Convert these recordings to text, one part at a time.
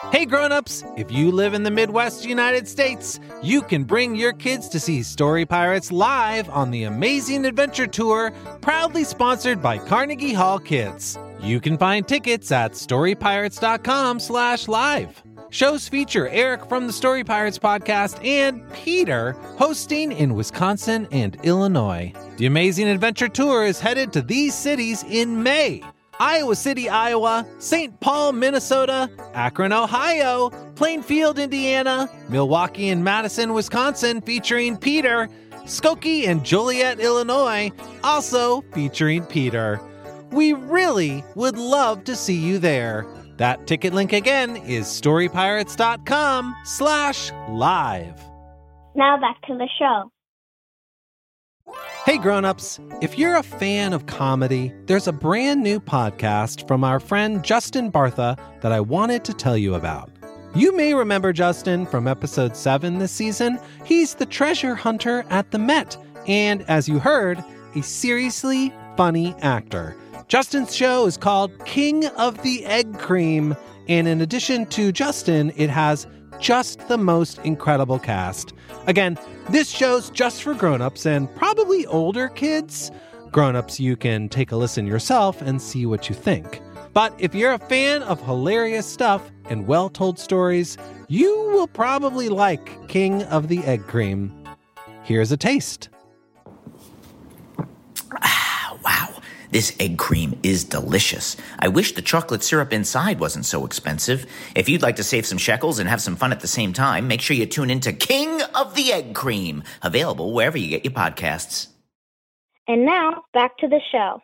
Hey grown-ups, if you live in the Midwest United States, you can bring your kids to see Story Pirates live on the Amazing Adventure Tour, proudly sponsored by Carnegie Hall Kids. You can find tickets at storypirates.com/live. Shows feature Eric from the Story Pirates podcast and Peter hosting in Wisconsin and Illinois. The Amazing Adventure Tour is headed to these cities in May: Iowa City, Iowa, St. Paul, Minnesota, Akron, Ohio, Plainfield, Indiana, Milwaukee and Madison, Wisconsin, featuring Peter, Skokie and Joliet, Illinois, also featuring Peter. We really would love to see you there. That ticket link again is storypirates.com/live. Now back to the show. Hey grown-ups, if you're a fan of comedy, there's a brand new podcast from our friend Justin Bartha that I wanted to tell you about. You may remember Justin from episode 7 this season. He's the treasure hunter at the Met, and as you heard, a seriously funny actor. Justin's show is called King of the Egg Cream, and in addition to Justin, it has just the most incredible cast. Again, this show's just for grown-ups and probably older kids. Grown-ups, you can take a listen yourself and see what you think. But if you're a fan of hilarious stuff and well-told stories, you will probably like King of the Egg Cream. Here's a taste. Wow, this egg cream is delicious. I wish the chocolate syrup inside wasn't so expensive. If you'd like to save some shekels and have some fun at the same time, make sure you tune in to King of the Egg Cream, available wherever you get your podcasts. And now, back to the show.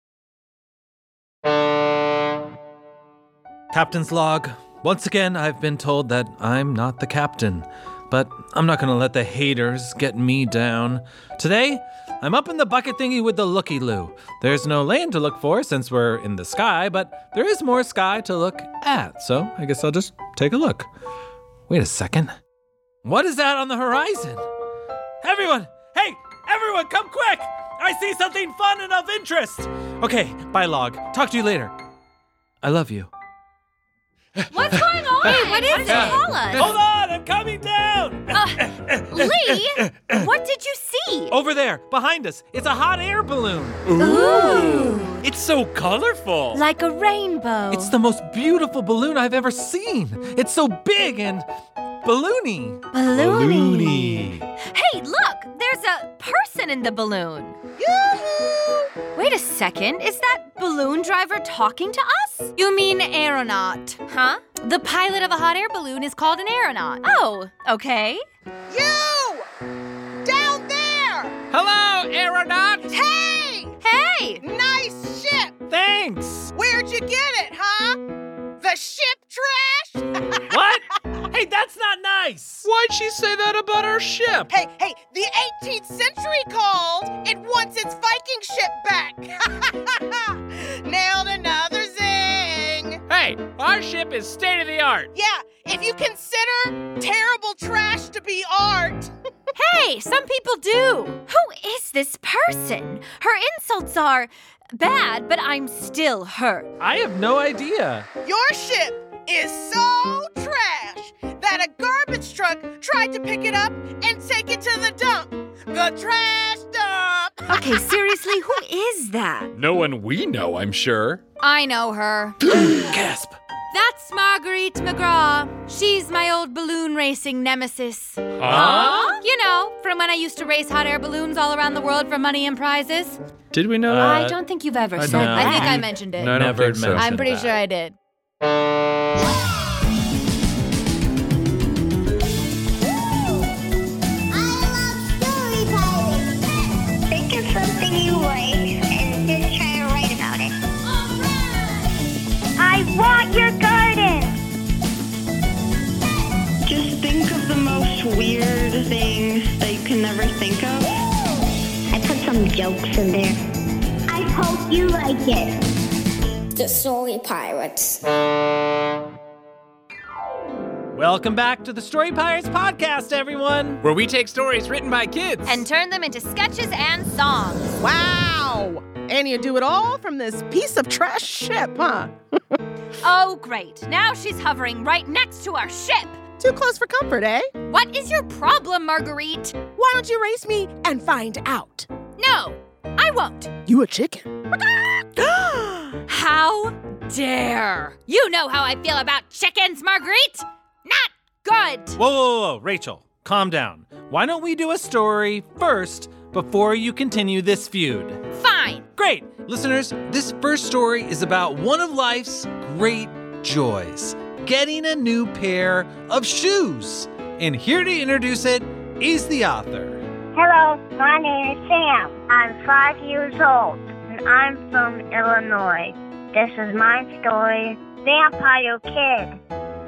Captain's log. Once again, I've been told that I'm not the captain, but I'm not going to let the haters get me down. Today, I'm up in the bucket thingy with the looky-loo. There's no land to look for since we're in the sky, but there is more sky to look at, so I guess I'll just take a look. Wait a second. What is that on the horizon? Everyone! Hey! Everyone, come quick! I see something fun and of interest! Okay, bye, log. Talk to you later. I love you. What's going on? Hey, what is it? Tell us. Hold on, I'm coming down! Lee, what did you see? Over there, behind us. It's a hot air balloon. Ooh. It's so colorful. Like a rainbow. It's the most beautiful balloon I've ever seen. It's so big and balloony. Balloony. Hey, look, there's a person in the balloon. Yoo-hoo! Wait a second, is that balloon driver talking to us? You mean aeronaut, huh? The pilot of a hot air balloon is called an aeronaut. Oh, okay. You! Down there! Hello, aeronaut! Hey! Hey! Nice ship! Thanks! Where'd you get it, huh? The ship trash? What? Hey, that's not nice! Why'd she say that about our ship? Hey, the 18th century called. It wants its Viking ship back. Nailed another zing. Hey, our ship is state-of-the-art. Yeah, if you consider terrible trash to be art. Hey, some people do. Who is this person? Her insults are bad, but I'm still hurt. I have no idea. Your ship is so trash that a garbage truck tried to pick it up and take it to the dump. The trash dump. Okay, seriously, who is that? No one we know, I'm sure. I know her. Gasp. That's Marguerite McGraw. She's my old balloon racing nemesis. Huh? You know, from when I used to race hot air balloons all around the world for money and prizes. Did we know I don't think you've ever said that. I think I mentioned it. No, I don't Never think so. mentioned I'm pretty that. sure I did. Think of something you like and just try to write about it. I want your garden! Just think of the most weird thing that you can never think of. I put some jokes in there. I hope you like it. The Story Pirates. Welcome back to the Story Pirates podcast, everyone. Where we take stories written by kids And turn them into sketches and songs. Wow! And you do it all from this piece of trash ship, huh? Oh, great. Now she's hovering right next to our ship. Too close for comfort, eh? What is your problem, Marguerite? Why don't you race me and find out? No, I won't. You a chicken? How dare! You know how I feel about chickens, Marguerite! Not good! Whoa, Rachel, calm down. Why don't we do a story first before you continue this feud? Fine. Great! Listeners, this first story is about one of life's great joys, getting a new pair of shoes. And here to introduce it is the author. Hello, my name is Sam. I'm 5 years old, and I'm from Illinois. This is my story, Vampire Kid.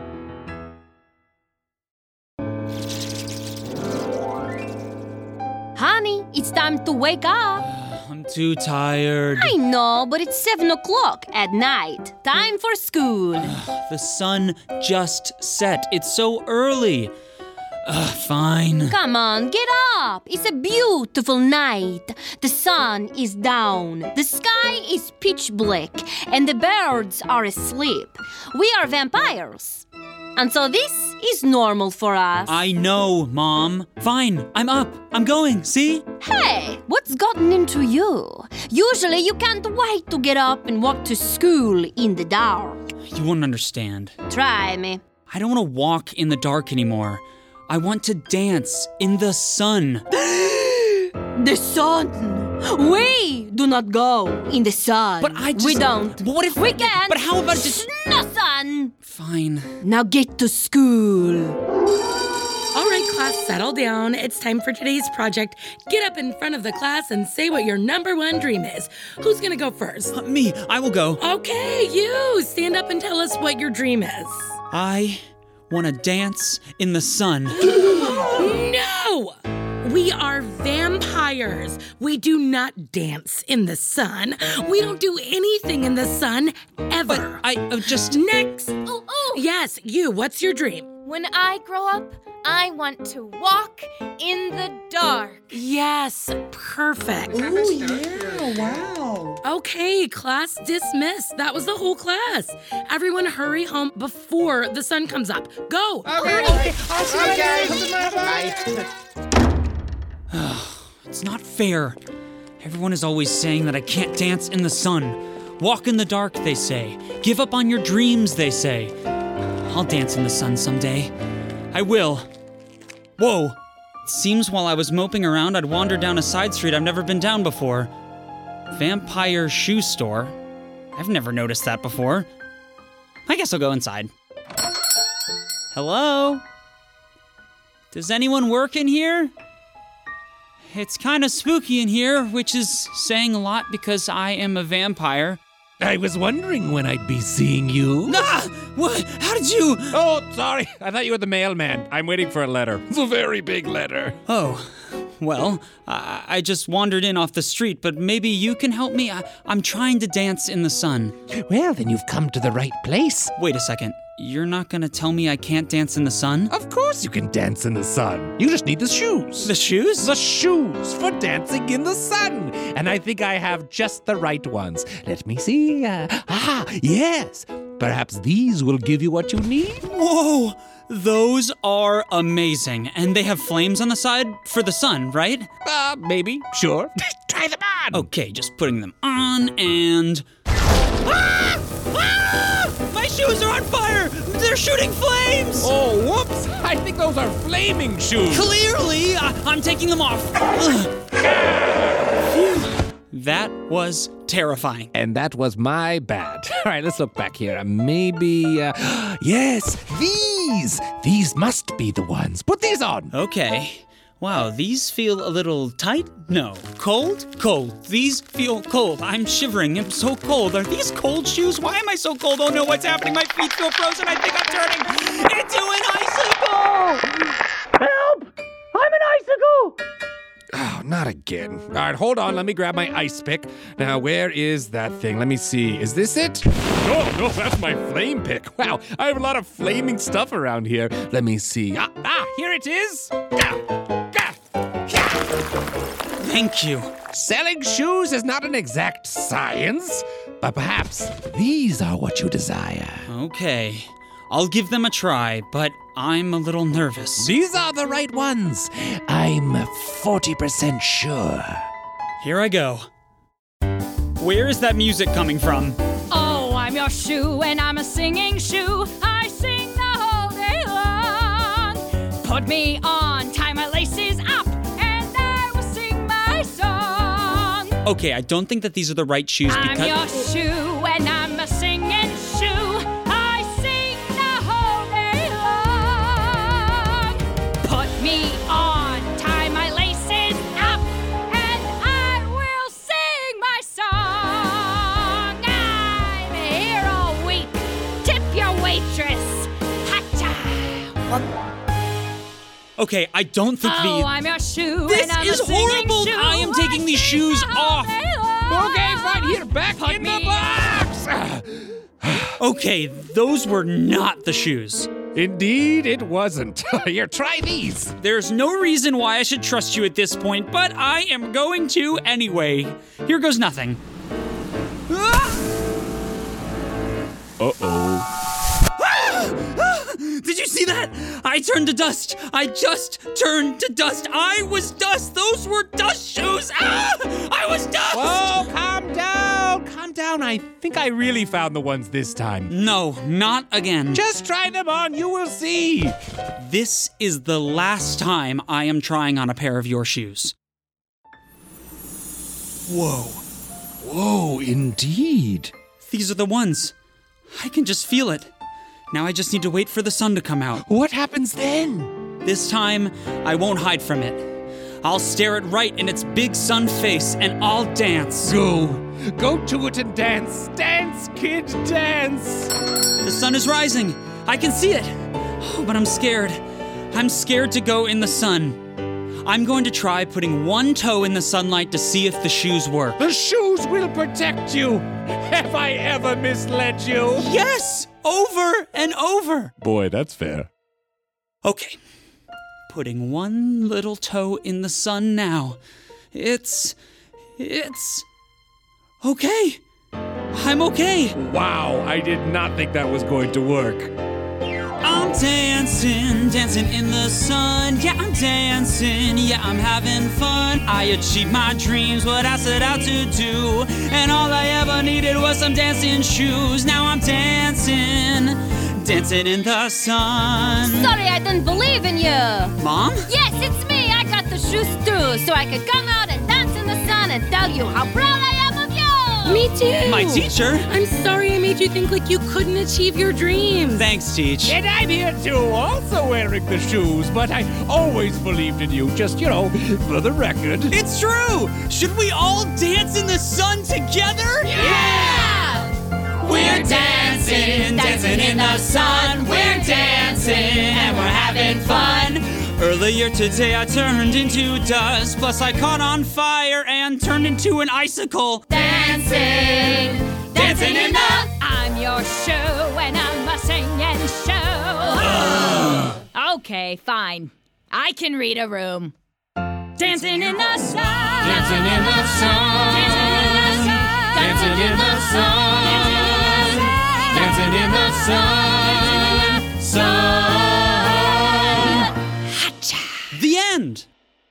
Honey, it's time to wake up. I'm too tired. I know, but it's 7 o'clock at night. Time for school. The sun just set. It's so early. Fine. Come on, get up. It's a beautiful night. The sun is down. The sky is pitch black, and the birds are asleep. We are vampires. And so this is normal for us. I know, Mom. Fine, I'm up. I'm going, see? Hey, what's gotten into you? Usually you can't wait to get up and walk to school in the dark. You won't understand. Try me. I don't want to walk in the dark anymore. I want to dance in the sun. The sun! We do not go in the sun. But I just... We don't. But what if... We can't. But how about just... No sun! Fine. Now get to school. All right, class, settle down. It's time for today's project. Get up in front of the class and say what your number one dream is. Who's gonna go first? Me. I will go. Okay, you. Stand up and tell us what your dream is. I want to dance in the sun. No! We are vampires. We do not dance in the sun. We don't do anything in the sun, ever. But I just... Next. Yes, you. What's your dream? When I grow up, I want to walk in the dark. Yes, perfect. Ooh, yeah, wow. Okay, class dismissed. That was the whole class. Everyone hurry home before the sun comes up. Go. Okay. I'll see you guys. Bye. It's not fair. Everyone is always saying that I can't dance in the sun. Walk in the dark, they say. Give up on your dreams, they say. I'll dance in the sun someday. I will. Whoa. It seems while I was moping around, I'd wandered down a side street I've never been down before. Vampire shoe store. I've never noticed that before. I guess I'll go inside. Hello? Does anyone work in here? It's kind of spooky in here, which is saying a lot because I am a vampire. I was wondering when I'd be seeing you. Ah! What? How did you? Oh, sorry. I thought you were the mailman. I'm waiting for a letter. It's a very big letter. Oh, well, I just wandered in off the street, but maybe you can help me? I'm trying to dance in the sun. Well, then you've come to the right place. Wait a second. You're not gonna tell me I can't dance in the sun? Of course you can dance in the sun. You just need the shoes. The shoes? The shoes for dancing in the sun. And I think I have just the right ones. Let me see. Yes. Perhaps these will give you what you need. Whoa! Those are amazing. And they have flames on the side for the sun, right? Maybe. Sure. Try them on. Okay, just putting them on and... My shoes are on fire! They're shooting flames! Oh, whoops! I think those are flaming shoes. Clearly! I'm taking them off. That was terrifying. And that was my bad. All right, let's look back here. Maybe, yes, these! These must be the ones. Put these on. Okay. Wow, these feel a little tight? No. Cold? Cold. These feel cold. I'm shivering. I'm so cold. Are these cold shoes? Why am I so cold? Oh no, what's happening? My feet feel frozen. I think I'm turning into an icicle! Help! I'm an icicle! Oh, not again. All right, hold on. Let me grab my ice pick. Now, where is that thing? Let me see. Is this it? No, that's my flame pick. Wow, I have a lot of flaming stuff around here. Let me see. Here it is. Thank you. Selling shoes is not an exact science, But perhaps these are what you desire. Okay, I'll give them a try, but I'm a little nervous. These are the right ones. I'm 40% sure. Here I go. Where is that music coming from? Oh, I'm your shoe and I'm a singing shoe. I sing the whole day long. Put me on, tie my laces up, and I will sing my song. Okay, I don't think that these are the right shoes because... I'm your shoe and I'm a singing shoe. I sing the whole day long. Put me on, tie my laces up, and I will sing my song. I'm here all week. Tip your waitress. Hacha. Okay, I don't think Oh, I'm your shoe This and I'm is a singing horrible! shoe. I am taking these shoes off! Okay, fine, here, back in the box! Okay, those were not the shoes. Indeed, it wasn't. Here, try these. There's no reason why I should trust you at this point, but I am going to anyway. Here goes nothing. Uh-oh. Did you see that? I turned to dust. I just turned to dust. I was dust. Those were dust shoes. I was dust. Whoa, calm down. Calm down. I think I really found the ones this time. No, not again. Just try them on. You will see. This is the last time I am trying on a pair of your shoes. Whoa. Whoa, indeed. These are the ones. I can just feel it. Now I just need to wait for the sun to come out. What happens then? This time, I won't hide from it. I'll stare it right in its big sun face and I'll dance. Go to it and dance. Dance, kid, dance. The sun is rising. I can see it. Oh, but I'm scared. I'm scared to go in the sun. I'm going to try putting one toe in the sunlight to see if the shoes work. The shoes will protect you. Have I ever misled you? Yes! Over and over. Boy, that's fair. Okay. Putting one little toe in the sun now. It's... okay. I'm okay. Wow, I did not think that was going to work. I'm dancing in the sun. Yeah, I'm dancing, yeah, I'm having fun. I achieved my dreams, what I set out to do. And all I ever needed was some dancing shoes. Now I'm dancing in the sun. Sorry, I didn't believe in you. Mom? Yes, it's me. I got the shoes too, so I could come out and dance in the sun and tell you how proud I am of you. Me too. My teacher? I'm sorry I made you think like you couldn't achieve your dreams. Thanks, Teach. And I'm here too, also wearing the shoes, but I always believed in you, just, for the record. It's true! Should we all dance in the sun together? Yeah! We're dancing in the sun. We're dancing and we're having fun. Earlier today I turned into dust, plus I caught on fire and turned into an icicle. Dancing in the... I'm your shoe and I'm a singing shoe. Okay, fine. I can read a room. Dancing in the sun. Dancing in the sun. Dancing in the sun. Dancing in the sun. Sun. The end.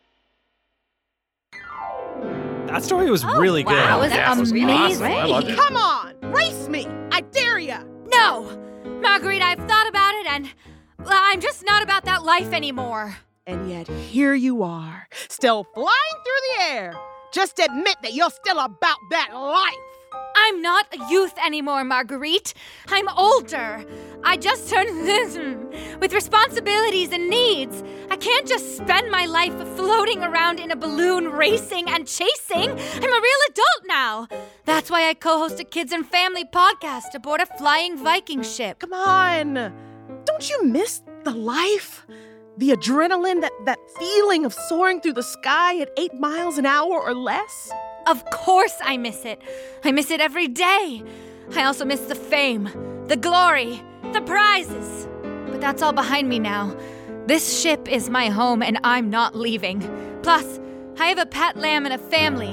That story was really good. That was amazing. Awesome. I loved it. Come on, race me. I dare ya. No! Marguerite, I've thought about it and I'm just not about that life anymore. And yet here you are, still flying through the air. Just admit that you're still about that life. I'm not a youth anymore, Marguerite. I'm older. I just turned with responsibilities and needs. I can't just spend my life floating around in a balloon racing and chasing. I'm a real adult now. That's why I co-host a kids and family podcast aboard a flying Viking ship. Come on. Don't you miss the life? The adrenaline, that feeling of soaring through the sky at 8 miles an hour or less? Of course I miss it. I miss it every day. I also miss the fame, the glory, the prizes. But that's all behind me now. This ship is my home and I'm not leaving. Plus, I have a pet lamb and a family.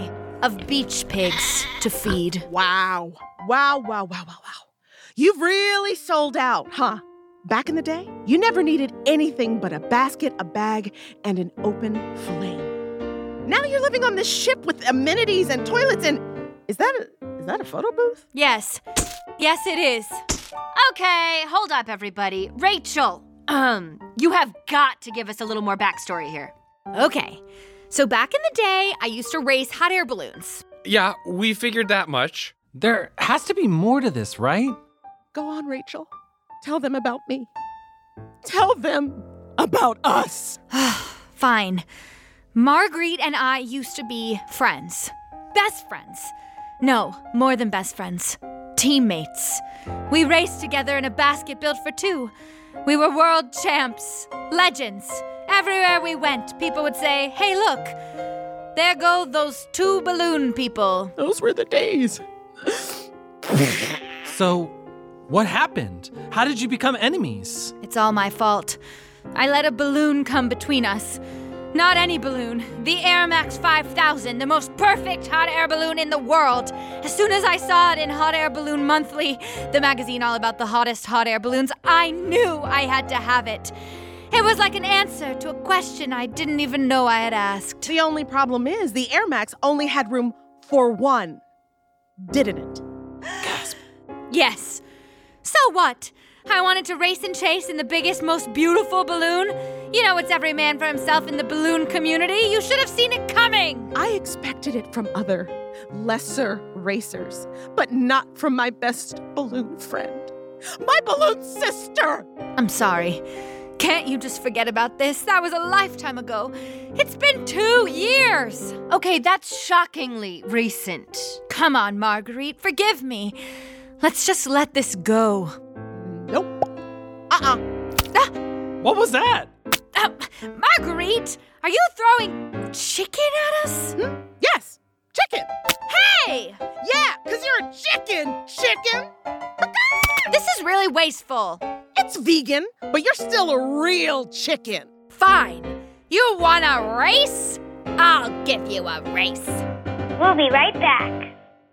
of beach pigs to feed. Wow. Wow. You've really sold out, huh? Back in the day, you never needed anything but a basket, a bag, and an open flame. Now you're living on this ship with amenities and toilets and... Is that a photo booth? Yes. Yes, it is. Okay, hold up, everybody. Rachel, you have got to give us a little more backstory here. Okay, so back in the day, I used to race hot air balloons. Yeah, we figured that much. There has to be more to this, right? Go on, Rachel. Tell them about me. Tell them about us. Fine. Marguerite and I used to be friends. Best friends. No, more than best friends. Teammates. We raced together in a basket built for two. We were world champs. Legends. Everywhere we went, people would say, "Hey, look. There go those two balloon people." Those were the days. So, what happened? How did you become enemies? It's all my fault. I let a balloon come between us. Not any balloon. The Air Max 5000, the most perfect hot air balloon in the world. As soon as I saw it in Hot Air Balloon Monthly, the magazine all about the hottest hot air balloons, I knew I had to have it. It was like an answer to a question I didn't even know I had asked. The only problem is the Air Max only had room for one, didn't it? Gasp. Yes. So what? I wanted to race and chase in the biggest, most beautiful balloon. You know, it's every man for himself in the balloon community. You should have seen it coming. I expected it from other, lesser racers, but not from my best balloon friend. My balloon sister! I'm sorry. Can't you just forget about this? That was a lifetime ago. It's been 2 years. Okay, that's shockingly recent. Come on, Marguerite, forgive me. Let's just let this go. Nope. What was that? Marguerite, are you throwing chicken at us? Yes, chicken. Hey! Yeah, because you're a chicken. This is really wasteful. It's vegan, but you're still a real chicken. Fine. You want a race? I'll give you a race. We'll be right back.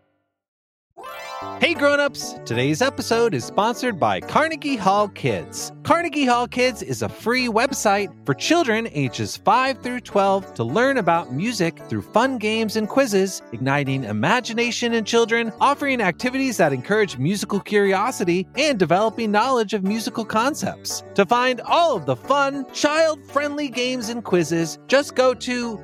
Hey grown-ups, today's episode is sponsored by Carnegie Hall Kids. Carnegie Hall Kids is a free website for children ages 5 through 12 to learn about music through fun games and quizzes, igniting imagination in children, offering activities that encourage musical curiosity, and developing knowledge of musical concepts. To find all of the fun, child-friendly games and quizzes, just go to,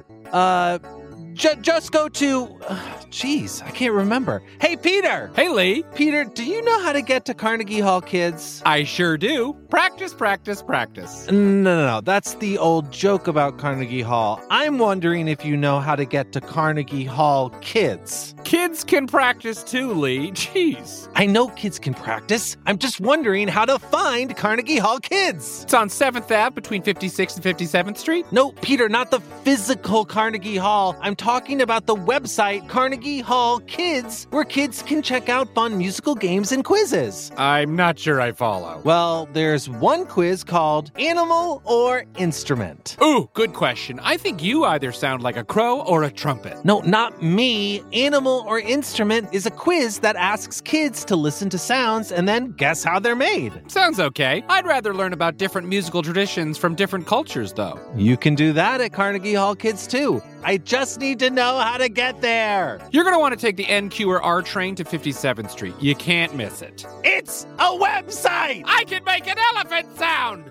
Jeez, I can't remember. Hey, Peter! Hey, Lee! Peter, do you know how to get to Carnegie Hall Kids? I sure do. Practice. No. That's the old joke about Carnegie Hall. I'm wondering if you know how to get to Carnegie Hall Kids. Kids can practice too, Lee. Jeez. I know kids can practice. I'm just wondering how to find Carnegie Hall Kids. It's on 7th Ave between 56th and 57th Street. No, Peter, not the physical Carnegie Hall. I'm talking about the website Carnegie Hall Kids, where kids can check out fun musical games and quizzes. I'm not sure I follow. Well, there's one quiz called Animal or Instrument. Ooh, good question. I think you either sound like a crow or a trumpet. No, not me. Animal or Instrument is a quiz that asks kids to listen to sounds and then guess how they're made. Sounds okay. I'd rather learn about different musical traditions from different cultures, though. You can do that at Carnegie Hall Kids, too. I just need to know how to get there. You're going to want to take the NQ or R train to 57th Street. You can't miss it. It's a website! I can make an elephant sound!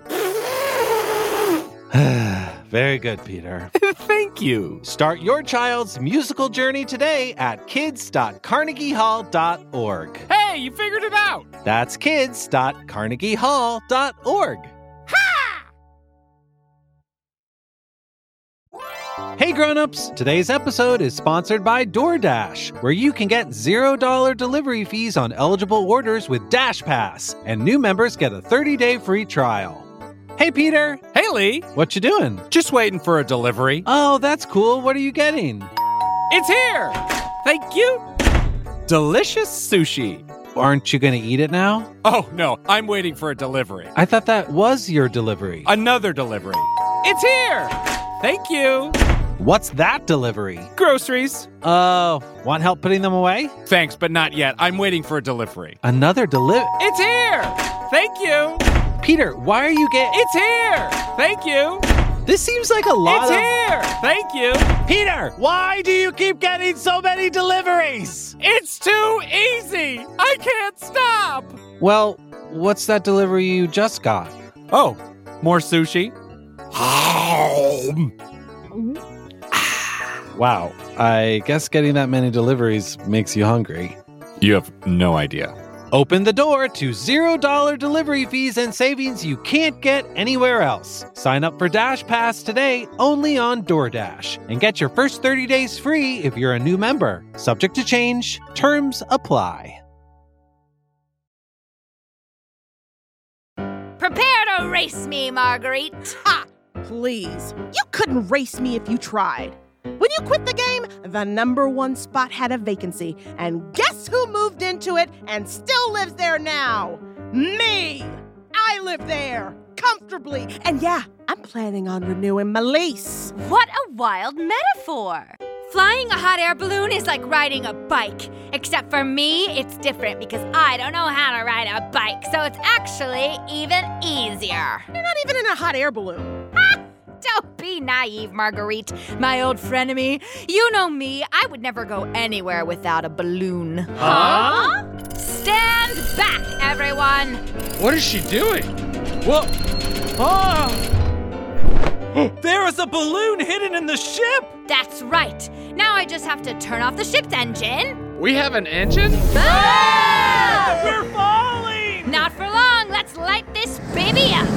Very good, Peter. Thank you. Start your child's musical journey today at kids.carnegiehall.org. Hey, you figured it out! That's kids.carnegiehall.org. Hey grown-ups, today's episode is sponsored by DoorDash, where you can get $0 delivery fees on eligible orders with DashPass, and new members get a 30-day free trial. Hey Peter. Hey Lee. What you doing? Just waiting for a delivery. Oh, that's cool. What are you getting? It's here! Thank you! Delicious sushi. Aren't you going to eat it now? Oh, no, I'm waiting for a delivery. I thought that was your delivery. Another delivery. It's here! Thank you! What's that delivery? Groceries. Want help putting them away? Thanks, but not yet. I'm waiting for a delivery. Another delivery? It's here! Thank you! Peter, why are you getting... It's here! Thank you! This seems like a lot It's here! Thank you! Peter, why do you keep getting so many deliveries? It's too easy! I can't stop! Well, what's that delivery you just got? Oh, more sushi? Wow, I guess getting that many deliveries makes you hungry. You have no idea. Open the door to $0 delivery fees and savings you can't get anywhere else. Sign up for Dash Pass today only on DoorDash and get your first 30 days free if you're a new member. Subject to change. Terms apply. Prepare to race me, Marguerite. Ha! Please. You couldn't race me if you tried. When you quit the game, the #1 spot had a vacancy. And guess who moved into it and still lives there now? Me! I live there, comfortably. And yeah, I'm planning on renewing my lease. What a wild metaphor. Flying a hot air balloon is like riding a bike. Except for me, it's different because I don't know how to ride a bike. So it's actually even easier. You're not even in a hot air balloon. Don't be naive, Marguerite, my old frenemy. You know me, I would never go anywhere without a balloon. Huh? Stand back, everyone. What is she doing? Whoa! There is a balloon hidden in the ship! That's right. Now I just have to turn off the ship's engine. We have an engine? Ah! We're falling! Not for long. Let's light this baby up.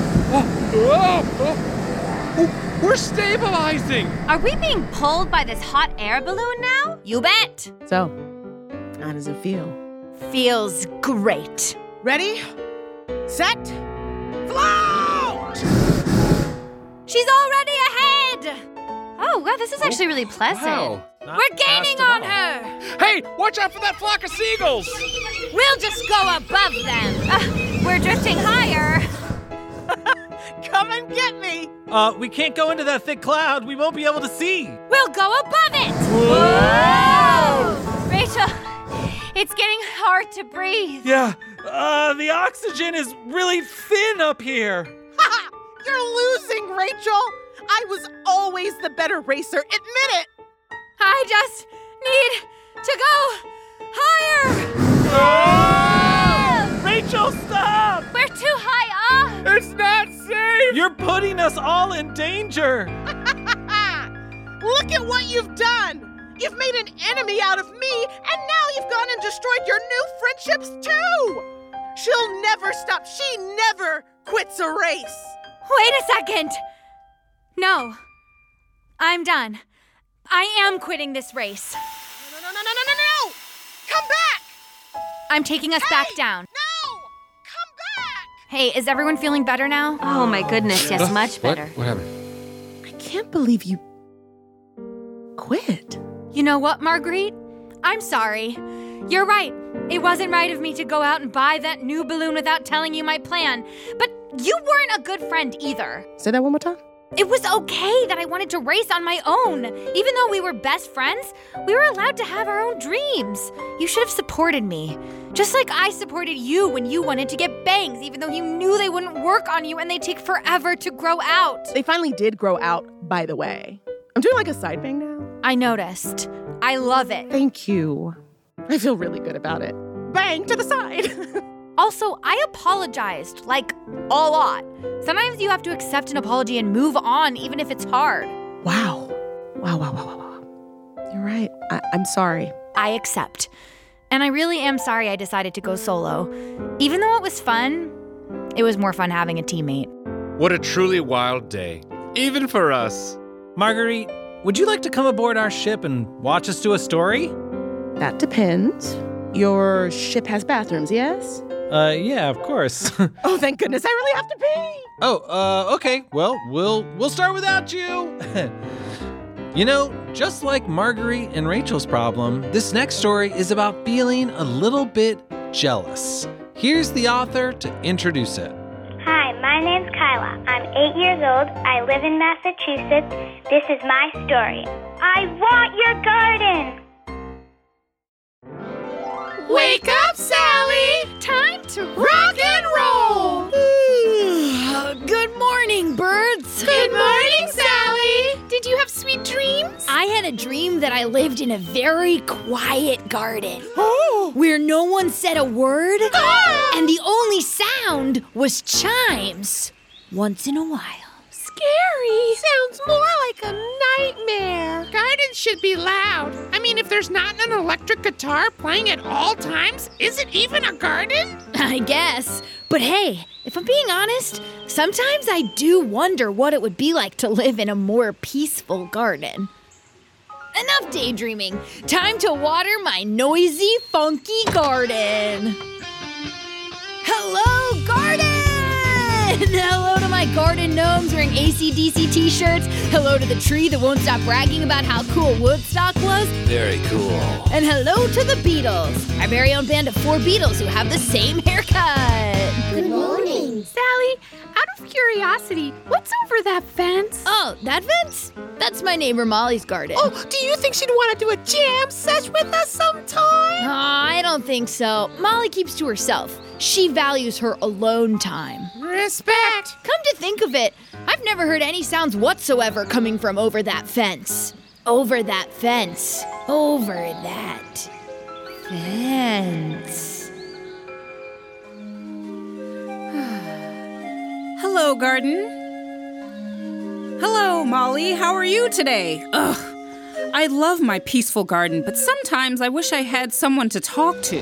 We're stabilizing! Are we being pulled by this hot air balloon now? You bet. So, how does it feel? Feels great. Ready, set, float! She's already ahead. Oh, wow, this is actually really pleasant. Wow. We're gaining on her. Hey, watch out for that flock of seagulls! We'll just go above them. We're drifting higher. Come and get me! We can't go into that thick cloud. We won't be able to see. We'll go above it. Whoa! Rachel, it's getting hard to breathe. Yeah, the oxygen is really thin up here. You're losing, Rachel! I was always the better racer, admit it! I just need to go higher! Oh! Rachel, stop! We're too high up! It's not safe! You're putting us all in danger! Look at what you've done! You've made an enemy out of me, and now you've gone and destroyed your new friendships too! She'll never stop. She never quits a race. Wait a second! No. I'm done. I am quitting this race. No! Come back! I'm taking us back down. No! Come back! Hey, is everyone feeling better now? Oh my goodness, yes, much better. What happened? I can't believe you quit. You know what, Marguerite? I'm sorry. You're right. It wasn't right of me to go out and buy that new balloon without telling you my plan. But you weren't a good friend either. Say that one more time. It was okay that I wanted to race on my own. Even though we were best friends, we were allowed to have our own dreams. You should have supported me. Just like I supported you when you wanted to get bangs, even though you knew they wouldn't work on you and they take forever to grow out. They finally did grow out, by the way. I'm doing like a side bang now. I noticed. I love it. Thank you. I feel really good about it. Bang to the side. Also, I apologized, like, a lot. Sometimes you have to accept an apology and move on, even if it's hard. Wow. You're right. I'm sorry. I accept. And I really am sorry I decided to go solo. Even though it was fun, it was more fun having a teammate. What a truly wild day, even for us. Marguerite, would you like to come aboard our ship and watch us do a story? That depends. Your ship has bathrooms, yes? Yeah, of course. Oh, thank goodness, I really have to pee! Okay. Well, we'll start without you. You know, just like Marguerite and Rachel's problem, this next story is about feeling a little bit jealous. Here's the author to introduce it. Hi, my name's Kylie. Lila. I'm 8 years old. I live in Massachusetts. This is my story. I want your garden! Wake up, Sally! Time to rock and roll! Good morning, birds. Good morning, Sally! Did you have sweet dreams? I had a dream that I lived in a very quiet garden. Where no one said a word. And the only sound was chimes. Once in a while. Scary. Sounds more like a nightmare. Gardens should be loud. I mean, if there's not an electric guitar playing at all times, is it even a garden? I guess. But hey, if I'm being honest, sometimes I do wonder what it would be like to live in a more peaceful garden. Enough daydreaming. Time to water my noisy, funky garden. Hello, garden! Hello to my garden gnomes wearing AC/DC t-shirts. Hello to the tree that won't stop bragging about how cool Woodstock was. Very cool. And hello to the beetles, our very own band of 4 beetles who have the same haircut. Good morning. Sally, out of curiosity, what's over that fence? Oh, that fence? That's my neighbor Molly's garden. Oh, do you think she'd want to do a jam sesh with us sometime? I don't think so. Molly keeps to herself. She values her alone time. Respect. Come to think of it, I've never heard any sounds whatsoever coming from over that fence. Over that fence. Over that fence. Hello, garden. Hello, Molly. How are you today? Ugh. I love my peaceful garden, but sometimes I wish I had someone to talk to.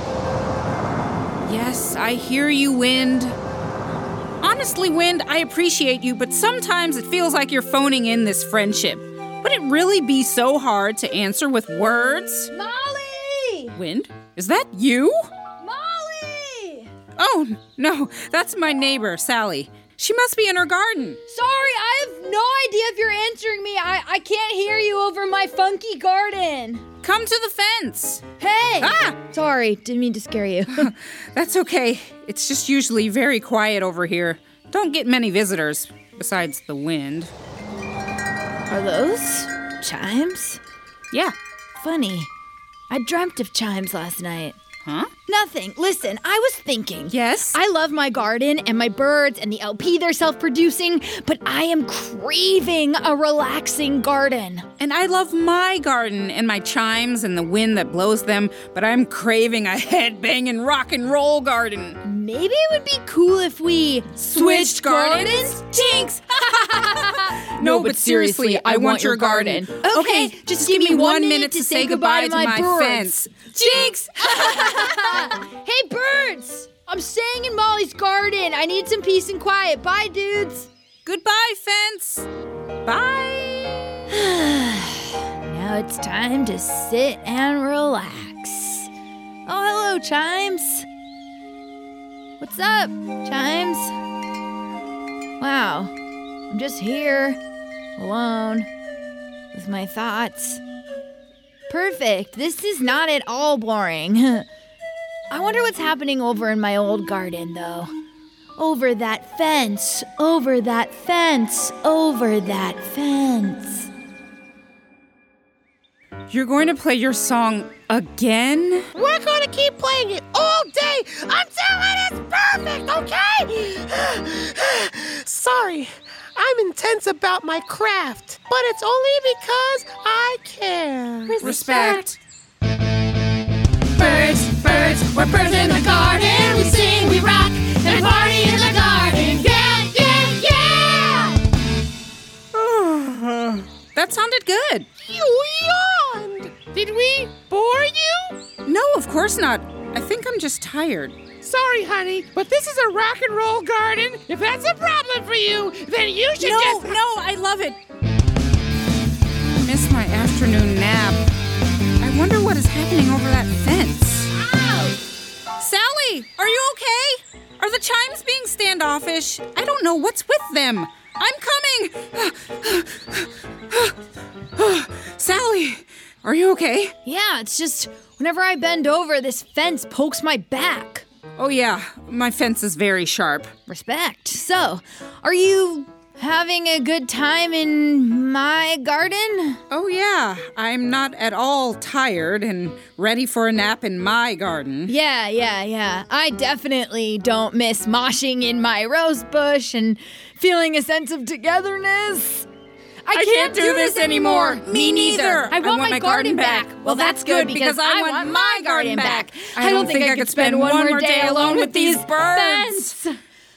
Yes, I hear you, Wind. Honestly, Wind, I appreciate you, but sometimes it feels like you're phoning in this friendship. Would it really be so hard to answer with words? Molly! Wind, is that you? Molly! Oh, no, that's my neighbor, Sally. She must be in her garden. Sorry, I have no idea if you're answering me. I can't hear you over my funky garden. Come to the fence. Hey! Ah! Sorry, didn't mean to scare you. That's okay. It's just usually very quiet over here. Don't get many visitors, besides the wind. Are those chimes? Yeah. Funny. I dreamt of chimes last night. Huh? Nothing. Listen, I was thinking. Yes? I love my garden and my birds and the LP they're self-producing, but I am craving a relaxing garden. And I love my garden and my chimes and the wind that blows them, but I'm craving a headbanging rock and roll garden. Maybe it would be cool if we switched gardens? Jinx! No, but seriously, I want your garden. Okay, just give me 1 minute to say goodbye to my birds. fence. Jinx! Hey, birds! I'm staying in Molly's garden. I need some peace and quiet. Bye, dudes. Goodbye, fence. Bye. Now it's time to sit and relax. Oh, hello, Chimes. What's up, Chimes? Wow, I'm just here, alone, with my thoughts. Perfect. This is not at all boring. I wonder what's happening over in my old garden, though. Over that fence, over that fence, over that fence. You're going to play your song again? We're going to keep playing it all day until it is perfect, okay? Sorry, I'm intense about my craft, but it's only because I care. Respect. Birds, birds, we're birds in the garden. We sing, we rock, and party in the garden. Yeah, yeah, yeah! That sounded good. You yawned! Did we bore you? No, of course not. I think I'm just tired. Sorry, honey, but this is a rock and roll garden. If that's a problem for you, then you should just... No, I love it. I missed my afternoon nap. I wonder what is happening over that fence. Ow! Sally, are you okay? Are the chimes being standoffish? I don't know what's with them. I'm coming! Sally, are you okay? Yeah, it's just whenever I bend over, this fence pokes my back. Oh, yeah. My fence is very sharp. Respect. So, are you having a good time in my garden? Oh, yeah. I'm not at all tired and ready for a nap in my garden. Yeah. I definitely don't miss moshing in my rose bush and feeling a sense of togetherness. I can't do this anymore. Me neither. I want my garden back. Well, that's good because I want my garden back. I don't think I could spend one more day alone with these birds.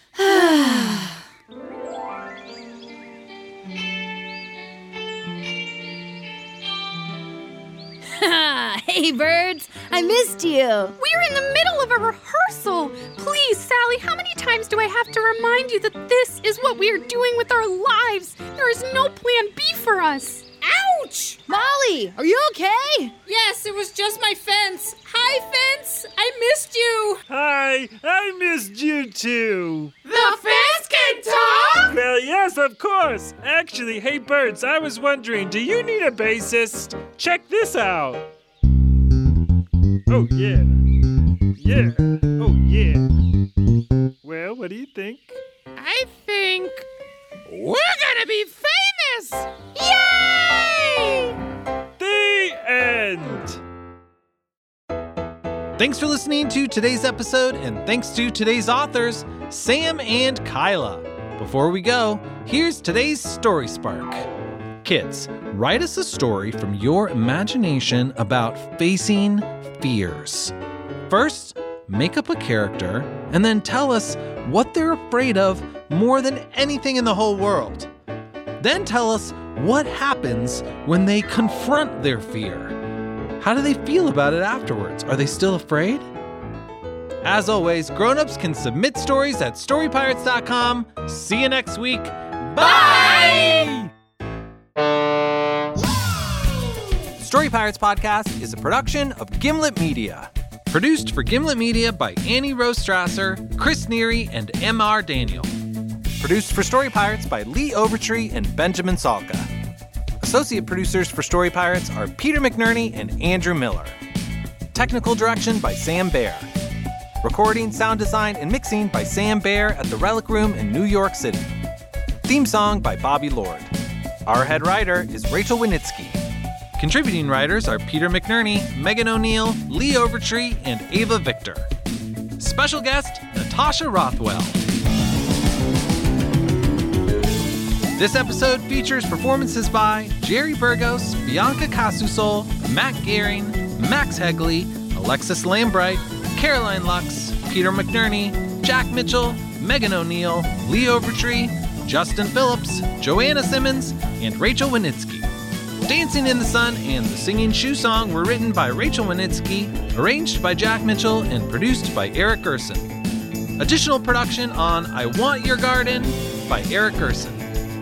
Hey, birds. I missed you. We're in the middle of a rehearsal. Please, Sally, how many times do I have to remind you that this is what we are doing with our lives? There is no plan B for us. Ouch! Molly, are you okay? Yes, it was just my fence. Hi, fence. I missed you. Hi, I missed you too. The fence can talk? Well, yes, of course. Actually, hey, birds, I was wondering, do you need a bassist? Check this out. Oh, yeah. Yeah. Oh, yeah. Well, what do you think? I think we're gonna be famous! Yay! The end. Thanks for listening to today's episode, and thanks to today's authors, Sam and Kyla. Before we go, here's today's Story Spark. Kids, write us a story from your imagination about facing fears. First, make up a character, and then tell us what they're afraid of more than anything in the whole world. Then tell us what happens when they confront their fear. How do they feel about it afterwards? Are they still afraid? As always, grown-ups can submit stories at storypirates.com. See you next week. Bye! Story Pirates Podcast is a production of Gimlet Media. Produced for Gimlet Media by Annie Rose Strasser, Chris Neary, and M.R. Daniel. Produced for Story Pirates by Lee Overtree and Benjamin Salka. Associate producers for Story Pirates are Peter McNerney and Andrew Miller. Technical direction by Sam Baer. Recording, sound design, and mixing by Sam Baer at the Relic Room in New York City. Theme song by Bobby Lord. Our head writer is Rachel Winitsky. Contributing writers are Peter McNerney, Megan O'Neill, Lee Overtree, and Ava Victor. Special guest, Natasha Rothwell. This episode features performances by Jerry Burgos, Bianca Casusol, Matt Gehring, Max Hegley, Alexis Lambright, Caroline Lux, Peter McNerney, Jack Mitchell, Megan O'Neill, Lee Overtree, Justin Phillips, Joanna Simmons, and Rachel Winitsky. Dancing in the Sun and The Singing Shoe Song were written by Rachel Winitsky, arranged by Jack Mitchell, and produced by Eric Gerson. Additional production on I Want Your Garden by Eric Gerson.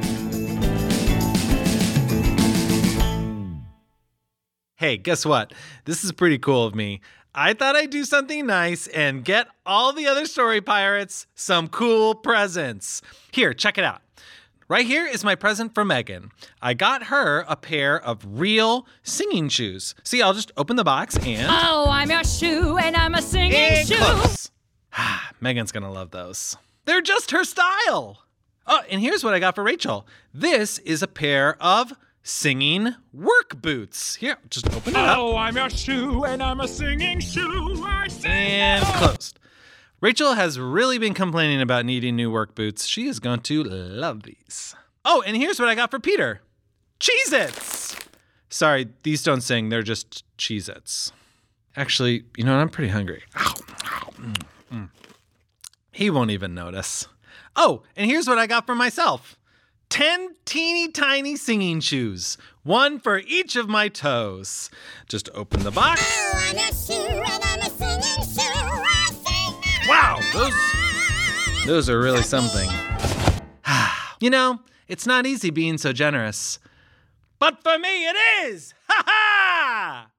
Hey, guess what? This is pretty cool of me. I thought I'd do something nice and get all the other Story Pirates some cool presents. Here, check it out. Right here is my present for Megan. I got her a pair of real singing shoes. See, I'll just open the box and... Oh, I'm a shoe and I'm a singing shoe. Close. Megan's gonna love those. They're just her style. Oh, and here's what I got for Rachel. This is a pair of singing work boots. Here, just open it up. Oh, I'm a shoe and I'm a singing shoe. I sing. And closed. Rachel has really been complaining about needing new work boots. She is going to love these. Oh, and here's what I got for Peter. Cheez-Its. Sorry, these don't sing. They're just Cheez-Its. Actually, you know what? I'm pretty hungry. He won't even notice. Oh, and here's what I got for myself. 10 teeny tiny singing shoes. One for each of my toes. Just open the box. Oh, I'm a shoe and I'm a singing shoe. I sing. Wow, those are really something. You know, it's not easy being so generous. But for me, it is! Ha ha!